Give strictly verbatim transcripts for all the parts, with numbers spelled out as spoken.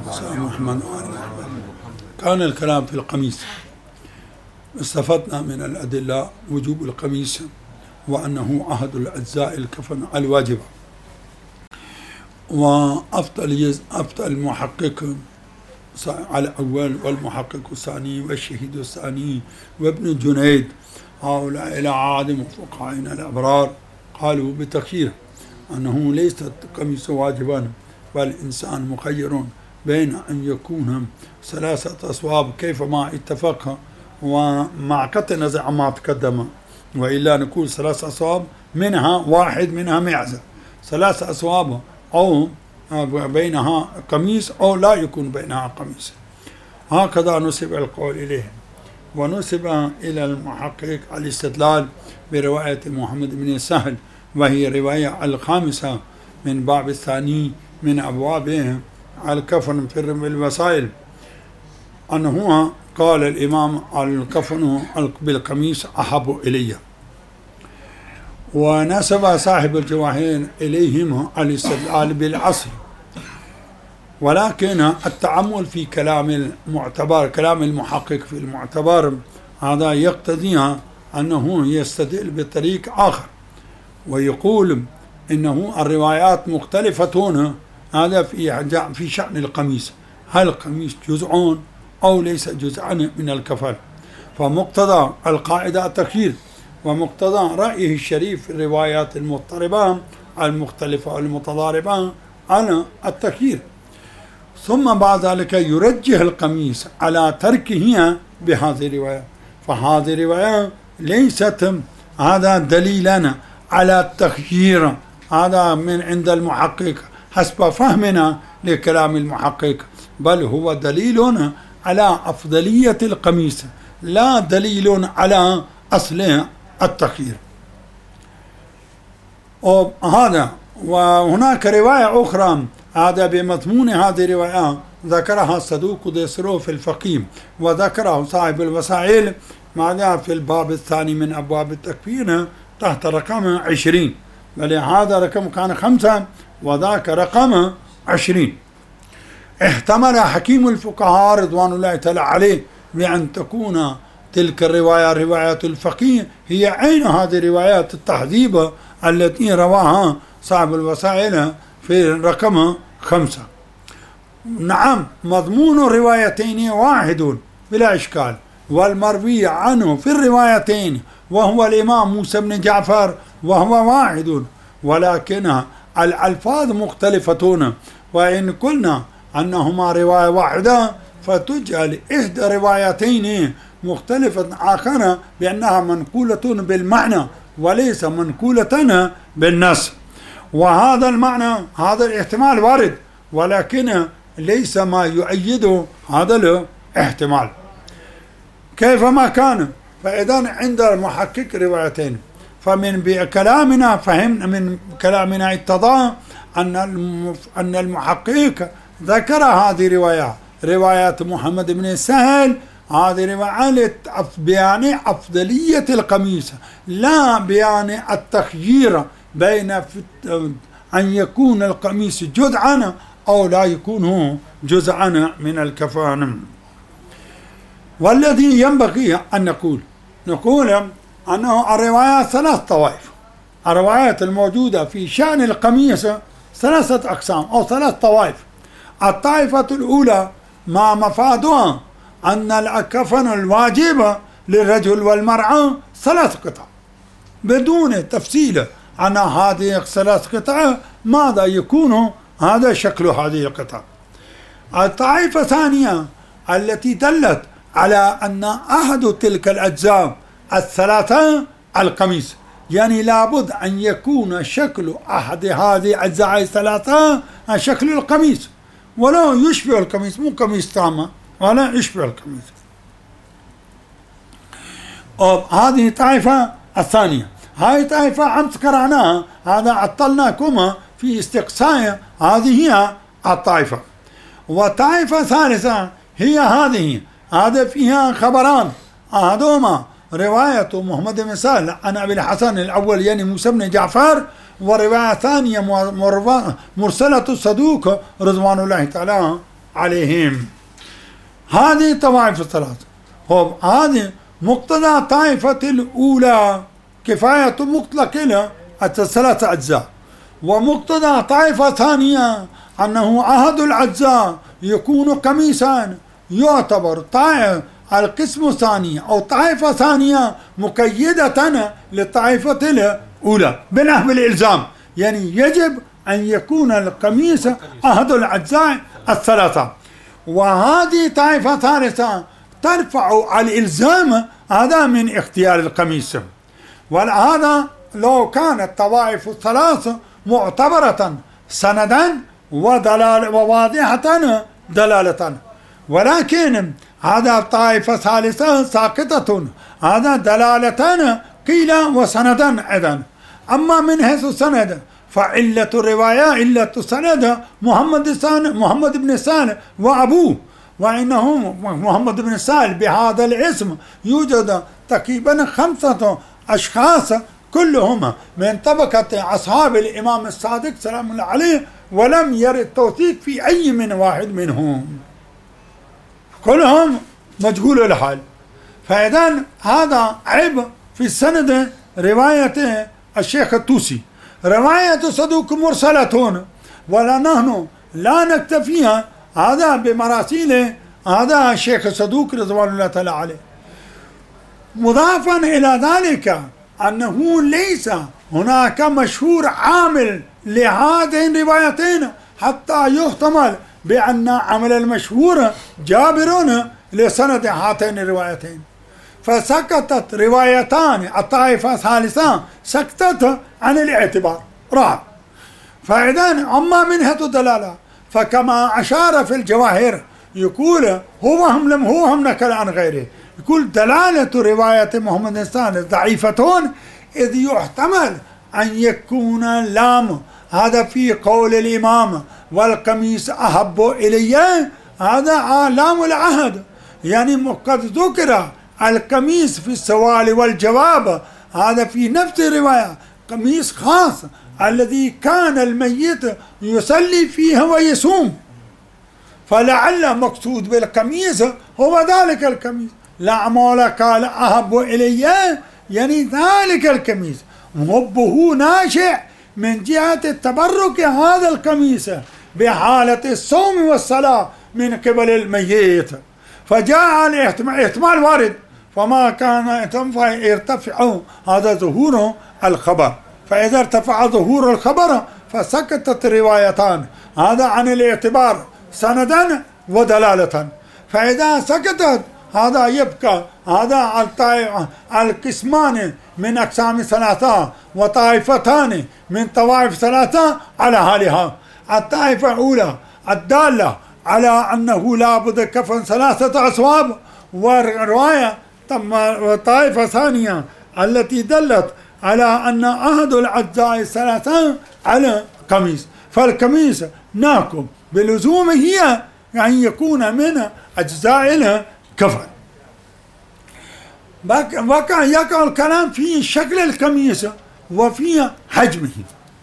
محمد كان الكلام في القميص. استفدنا من الأدلة وجوب القميص وأنه أحد الأجزاء الكفن الواجبة. وأفضل أفضل المحقق على الأول والمحقق الثاني والشهيد الثاني وابن جنيد هؤلاء إلى عادم فقهائنا الأبرار قالوا بتخيير أنه ليس القميص واجبا، بل الإنسان مخير بين أن يكون ثلاثة أصواب كيفما اتفق ومع قطع نزع عما تقدم، وإلا نقول ثلاثة أصواب منها واحد منها معزة، ثلاثة أصواب أو بينها قميص أو لا يكون بينها قميص. هكذا نسب القول إليه. ونسب إلى المحقق الاستدلال برواية محمد بن سهل، وهي رواية الخامسة من باب الثاني من أبوابه الكفن في الوسائل، أنه قال الإمام الكفن بالقميص أحب إلي. ونسب صاحب الجواهر إليهم الاستدلال بالعصر، ولكن التأمل في كلام المعتبر كلام المحقق في المعتبر هذا يقتضي أنه يستدل بطريق آخر ويقول إنه الروايات مختلفة هذا في في شأن القميص، هل القميص جزء أو ليس جزءا من الكفن؟ فمقتضى القاعدة التخيير، ومقتضى رأيه الشريف في الروايات المضطربة المختلفة والمتضاربة على التخيير. ثم بعد ذلك يرجح القميص على تركه بهذه الرواية، فهذه الرواية ليست هذا دليلا على التخيير، هذا من عند المحقق حسب فهمنا لكلام المحقق، بل هو دليل على أفضلية القميص لا دليل على أصل التخيير. وهذا وهناك رواية أخرى هذا بمضمون هذه الرواية ذكرها الصدوق ديسرو في الفقيه، وذكره صاحب الوسائل ماذا في الباب الثاني من أبواب التكفين تحت رقم عشرين، ولهذا رقم كان خمسة وذاك رقم عشرين. احتمل حكيم الفقهاء رضوان الله تعالى عليه بأن تكون تلك الرواية روايات الفقيه هي عين هذه الروايات التحذيب التي رواها صاحب الوسائل في رقم خمسة. نعم مضمون الروايتين واحد بلا إشكال، والمروي عنه في الروايتين وهو الإمام موسى بن جعفر وهو واحد، ولكن الألفاظ مختلفتون، وإن قلنا أنهما رواية واحدة فتجعل إحدى روايتين مختلفة آخر بأنها منقولة بالمعنى وليس منقولة بالنص، وهذا المعنى هذا الاحتمال وارد، ولكن ليس ما يؤيد هذا الاحتمال كيفما كان. فإذا عند المحقق روايتين، فمن كلامنا فهمنا من كلامنا اتضح أن أن المحقق ذكر هذه الرواية روايات محمد بن سهل، هذه رواية بيان أفضلية القميص لا بيان التخيير بين أن يكون القميص جزءا أو لا يكون جزءا من الكفن. والذي ينبغي أن نقول نقول أنه الروايات ثلاث طوائف. الروايات الموجودة في شأن القميص ثلاثة أقسام أو ثلاث طوائف. الطائفة الأولى ما مفادها أن الكفن الواجب للرجل والمرأة ثلاث قطع بدون تفصيل عن هذه الثلاث قطع ماذا يكون هذا شكل هذه القطع. الطائفة الثانية التي دلت على أن أحد تلك الأجزاء الثلاثة القميص، يعني لابد أن يكون شكل أحد هذه الأجزاء الثلاثة شكل القميص ولا يشبه القميص، مو قميص تامة ولا يشبه القميص. هذه الطائفة الثانية. هذه الطائفة أمس قرأناها، هذا عطلناكم في استقصاء هذه هي الطائفة. والطائفة الثالثة هي هذه، هذا فيها خبران، أحدهما رواية محمد بن سهل عن أبي الحسن الأول يعني موسى بن جعفر، ورواية ثانية مرسلة الصدوق رضوان الله تعالى عليهم. هذه طوائف الثلاثة. هذه مقتضى طائفة الأولى كفاية مطلق لها الثلاثة أجزاء، ومقتضى طائفة ثانية أنه عهد الأجزاء يكون قميصا، يعتبر طائفة القسم الثاني أو طائفة ثانية مقيدة للطائفة الأولى بنحو الإلزام، يعني يجب أن يكون القميص عهد الأجزاء الثلاثة. وهذه طائفة ثالثة ترفع الإلزام هذا من اختيار القميص. وهذا لو كانت طوائف الثلاث معتبرة سندا ودلال وواضحة دلالة، ولكن هذا طائفة ثالثة ساقطة، هذا دلالة قيل وسندا أيضا. أما من حيث السند فعلة الرواية علة السند محمد الثاني محمد بن سالم وأبوه، وإنه محمد بن سالم بهذا الاسم يوجد تقريبا خمسة أشخاص كلهم من طبقة أصحاب الإمام الصادق سلام الله عليه، ولم يرد توثيق في أي من واحد منهم، كلهم مجهول الحال. فإذا هذا عيب في السند رواية الشيخ الطوسي. رواية صدوق مرسلة، ولا نحن لا نكتفيها هذا بمراسيل هذا الشيخ صدوق رضوان الله تعالى عليه. مضافا إلى ذلك أنه ليس هناك مشهور عامل لهذين الروايتين حتى يحتمل بأن عمل المشهور جابر لسند هاتين الروايتين، فسقطت روايتان الطائفة الثالثة سقطت عن الاعتبار راح. فإذا أما من هذه الدلالة فكما أشار في الجواهر يقول هو هم لم هو هم نكل عن غيره، يقول دلالة رواية محمد الثاني ضعيفة إذ يحتمل أن يكون اللام هذا في قول الإمام والقميص أحب إلي، هذا لام العهد، يعني قد ذكر القميص في السؤال والجواب، هذا في نفس الرواية قميص خاص الذي كان الميت يصلي فيه ويصوم، فلعل مقصود بالقميص هو ذلك القميص. لا مولا قال أحب إلي يعني ذلك القميص، حبه ناشئ من جهة التبرك هذا القميص بحالة الصوم والصلاة من قبل الميت، فجاء الاحتمال احتمال وارد، فما كان يرتفع هذا ظهور الخبر، فإذا ارتفع ظهور الخبر فسقطت الروايتان هذا عن الاعتبار سندا ودلالة. فإذا سقطت هذا يبقى هذا القسمان من أقسام ثلاثة وطائفتان من طوائف ثلاثة على حالها. الطائفة الأولى الدالة على أنه لا بد كفن ثلاثة أصواب، ورواية طائفة ثانية التي دلت على أن أحد الأجزاء الثلاثة على قميص، فالقميص ناكم بلزومه هي أن يكون من أجزاء الكفن. وقع يقع الكلام في شكل القميص وفي حجمه.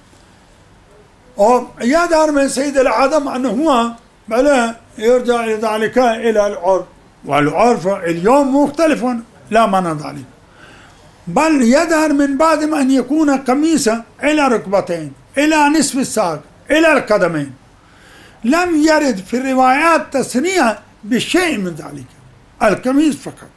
ويظهر من سيد العدم أنه هو بل يرجع ذلك إلى العرف، والعرف اليوم مختلف لا معنى ذلك، بل يظهر من بعد أن يكون قميصا إلى ركبتين إلى نصف الساق إلى القدمين. لم يرد في الروايات تسريع بشيء من ذلك، القميص فقط.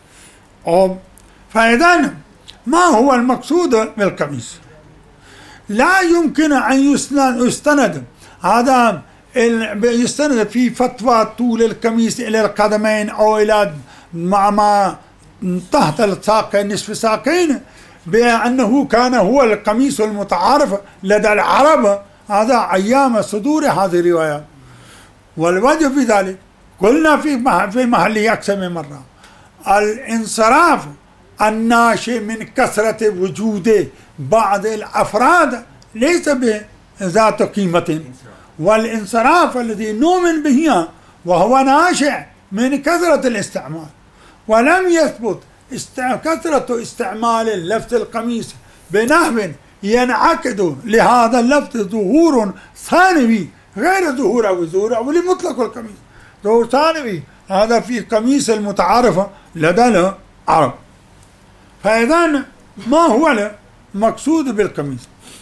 فإذا ما هو المقصود بالقميص؟ لا يمكن أن يستند هذا يستند في فتوى طول القميص إلى القدمين أو إلى مع ما تحت الساقين نصف الساقين بأنه كان هو القميص المتعارف لدى العرب هذا أيام صدور هذه الروايات. والوجه في ذلك قلنا في في محله أكثر من مرة، الانصراف الناشئ من كثرة وجود بعض الأفراد ليس بذات قيمة، والانصراف الذي نؤمن به وهو ناشئ من كثرة الاستعمال، ولم يثبت كثرة استعمال اللفظ القميص بنحو ينعقد لهذا اللفظ ظهور ثانوي غير ظهور أو ظهور أولي مطلق القميص. ظهور ثانوي هذا في قميص المتعارفة لدى العرب. فإذا ما هو المقصود بالقميص؟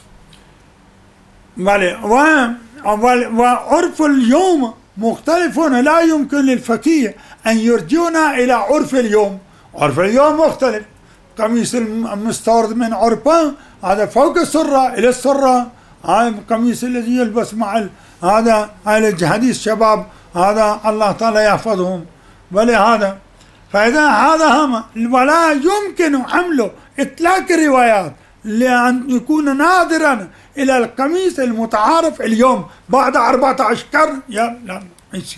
وعرف اليوم مختلف، لا يمكن للفقيه أن يرجعنا إلى عرف اليوم. عرف اليوم مختلف. قميص المستورد من عرفه هذا فوق السرة إلى السرة، هذا القميص الذي يلبس مع هذا هذا حديث شباب هذا الله تعالى يحفظهم. ولهذا فإذا هذا هم، ولا يمكن حمله إطلاق الروايات لأن يكون نادرا إلى القميص المتعارف اليوم بعد أربعة عشر قرن. يا لا يصير.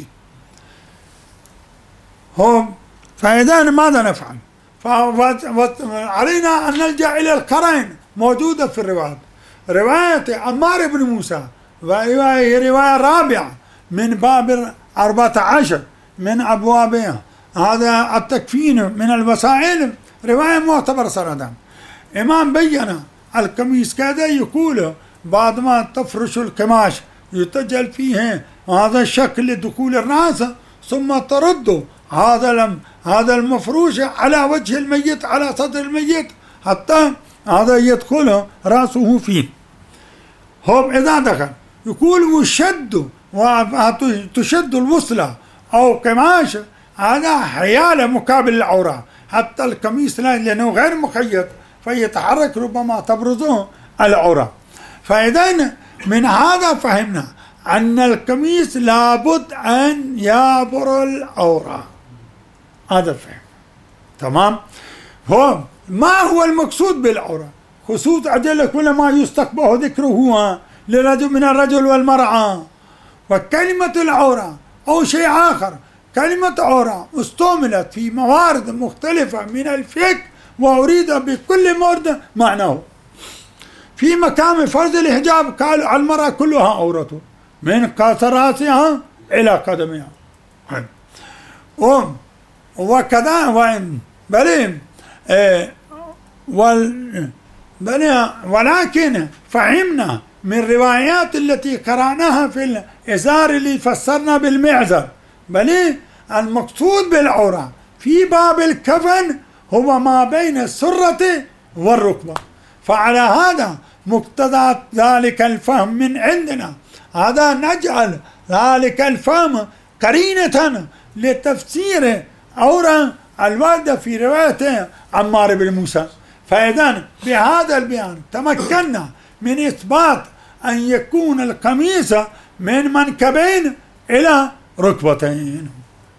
هم فإذا ماذا نفعل؟ فعلينا أن نلجأ إلى القرائن موجودة في الروايات. رواية عمار بن موسى وهي رواية رابعة من باب أربعة عشر من أبوابها، هذا التكفين من الوسائل، رواية معتبرة سندا. إمام بين القميص كذا يقول بعد ما تفرش القماش يتجل فيه هذا الشكل لدخول الرأس، ثم ترد هذا لم هذا المفروش على وجه الميت على صدر الميت حتى هذا يدخل رأسه فيه. هم إذا دخل يقول وشد وتشد الوصلة أو قماش هذا حيال مقابل العورة، حتى القميص لأنه غير مقيد فيتحرك ربما تبرزه العورة. فإذا من هذا فهمنا أن القميص لابد أن يعبر العورة. هذا فهم تمام. هو ما هو المقصود بالعورة؟ خصوص أجل كل ما يستقبح ذكره لرجل من الرجل والمرأة. وكلمة العورة أو شيء آخر، كلمة عورة استعملت في موارد مختلفة من الفقه وأريد بكل مورد معناه. في مقام فرض الحجاب قال المرأة كلها عورته من رأسها إلى قدمها. وكذا وإن بل ولكن فهمنا من الروايات التي قرأناها في الإزار اللي فسرنا بالمعزر، بل المقصود بالعورة في باب الكفن هو ما بين السرة والركبة. فعلى هذا مقتضى ذلك الفهم من عندنا، هذا نجعل ذلك الفهم قرينة لتفسير عورة الواردة في رواية عمار بن موسى. فإذا بهذا البيان تمكنا من إثبات أن يكون القميص من منكبين إلى ركبتين.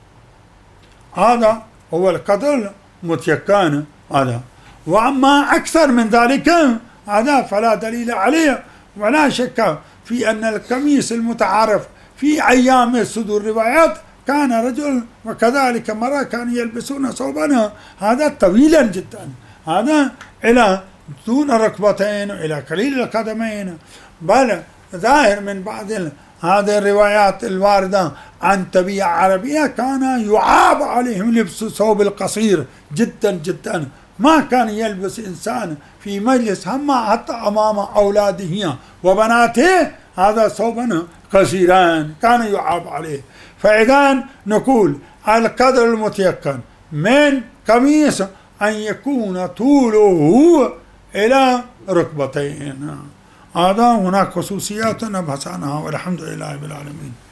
هذا هو القدر المتيقن هذا. وأما أكثر من ذلك هذا فلا دليل عليه، ولا شك في أن القميص المتعارف في أيام صدور الروايات كان رجل وكذلك مرة كانوا يلبسون ثوبا هذا طويلا جدا، هذا إلى دون الركبتين إلى قليل القدمين. بل ظاهر من بعض هذه الروايات الواردة عن طبيعة عربية كان يعاب عليهم لبس ثوب القصير جدا جدا، ما كان يلبس إنسان في مجلس هم حتى أمام أولاده وبناته هذا ثوبا قصيران كان يعاب عليه. فإذا نقول القدر المتيقن من قميص أن يكون طوله إلى ركبتين. هذا هناك خصوصيات نبحث عنها والحمد لله رب العالمين.